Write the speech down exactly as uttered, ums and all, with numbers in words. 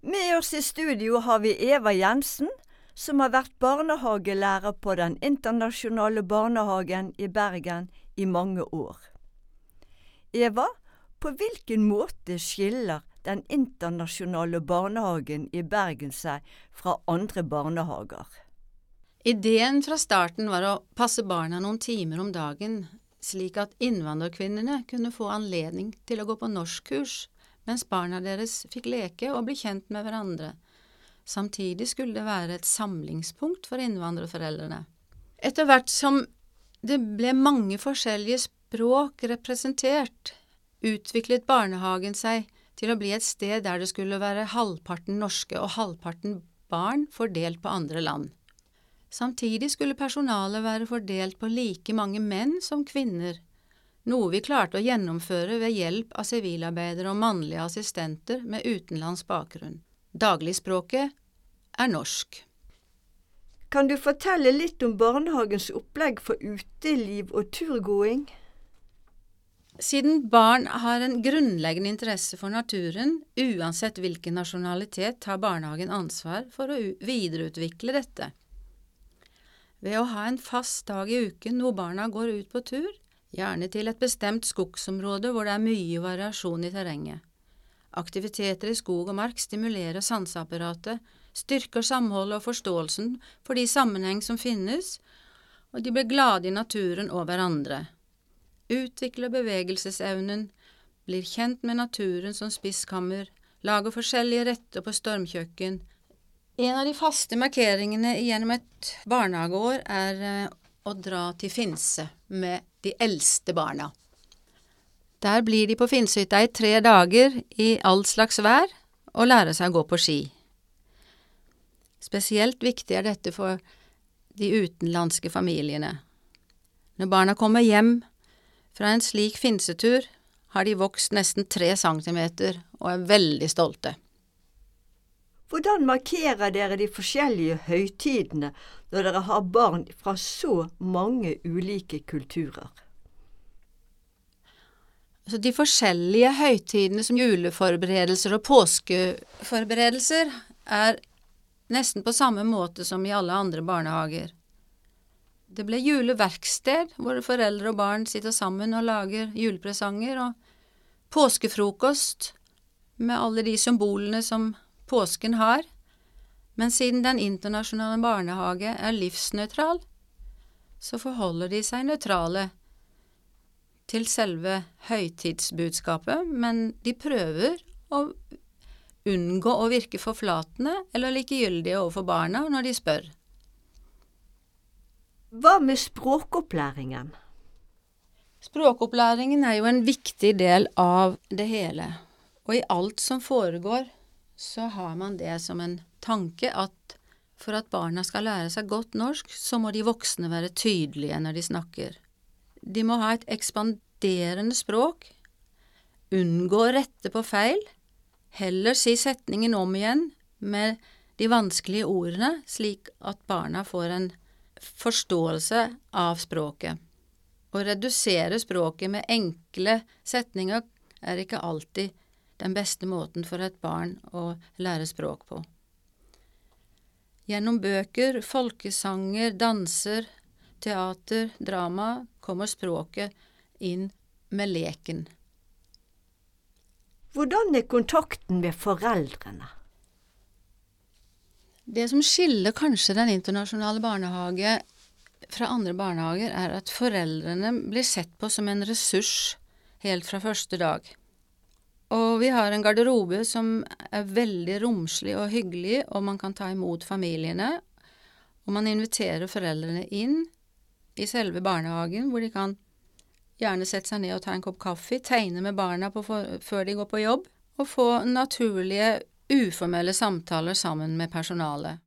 Med oss i studio har vi Eva Jensen, som har vært barnehagelærer på den internasjonale barnehagen i Bergen i mange år. Eva, på hvilken måte skiller den internasjonale barnehagen i Bergen seg fra andre barnehager? Ideen fra starten var å passe barna noen timer om dagen, slik at innvandrerkvinnene kunne få anledning til å gå på norskkurs, mens barna deres fikk leke og bli kjent med hverandre. Samtidig skulle det være et samlingspunkt for innvandrerforeldrene. Etter hvert som det ble mange forskjellige språk representert, utviklet barnehagen seg til å bli et sted der det skulle være halvparten norske og halvparten barn fordelt på andre land. Samtidig skulle personalet være fordelt på like mange menn som kvinner, noe vi klarte å gjennomføre ved hjelp av sivilarbeidere og mannlige assistenter med utenlandsk bakgrunn. Dagligspråket er norsk. Kan du fortelle litt om barnehagens opplegg for uteliv og turgåing? Siden barn har en grunnleggende interesse for naturen, uansett hvilken nasjonalitet, har barnehagen ansvar for å videreutvikle dette. Ved å ha en fast dag i uken hvor barna går ut på tur, gjerne til et bestemt skogsområde hvor det er mye variasjon i terrenget. Aktiviteter i skog og mark stimulerer sanseapparatet, styrker samholdet og forståelsen for de sammenheng som finnes, og de blir glade i naturen og hverandre. Utvikler bevegelsesevnen, blir kjent med naturen som spiskammer, lager forskjellige retter på stormkjøkken. En av de faste markeringene gjennom et barnehageår er å dra til Finse med de eldste barna. Der blir de på Finsehytta i tre dager i all slags vær og lærer seg å gå på ski. Spesielt viktig er dette for de utenlandske familiene. Når barna kommer hjem fra en slik finsetur, har de vokst nesten tre centimeter og er veldig stolte. Hvordan markerer dere de forskjellige høytidene når dere har barn fra så mange ulike kulturer? Altså, de forskjellige høytidene som juleforberedelser og påskeforberedelser er nesten på samme måte som i alle andre barnehager. Det ble juleverksted hvor foreldre og barn sitter sammen og lager julepresanger, og påskefrokost med alle de symbolene som påsken har, men siden den internasjonale barnehage er livsnøytral, så forholder de seg nøytrale til selve høytidsbudskapet, men de prøver å unngå å virke forflatende eller likegyldige overfor barna når de spør. Hva med språkopplæringen? Språkopplæringen er jo en viktig del av det hele, og i alt som foregår, så har man det som en tanke at for at barna skal lære seg godt norsk, så må de voksne være tydelige når de snakker. De må ha et ekspanderende språk, unngå å rette på feil, heller si setningen om igjen med de vanskelige ordene, slik at barna får en forståelse av språket. Å redusere språket med enkle setninger er ikke alltid den beste måten for et barn å lære språk på. Gjennom bøker, folkesanger, danser, teater, drama kommer språket inn med leken. Hvordan er kontakten med foreldrene? Det som skiller kanskje den internasjonale barnehage fra andre barnehager er at foreldrene blir sett på som en ressurs helt fra første dag. Og vi har en garderobe som er veldig romslig og hyggelig, og man kan ta imot familiene, og man inviterer foreldrene inn i selve barnehagen, hvor de kan gjerne sette seg ned og ta en kopp kaffe, tegne med barna på for, før de går på jobb, og få naturlige, uformelle samtaler sammen med personalet.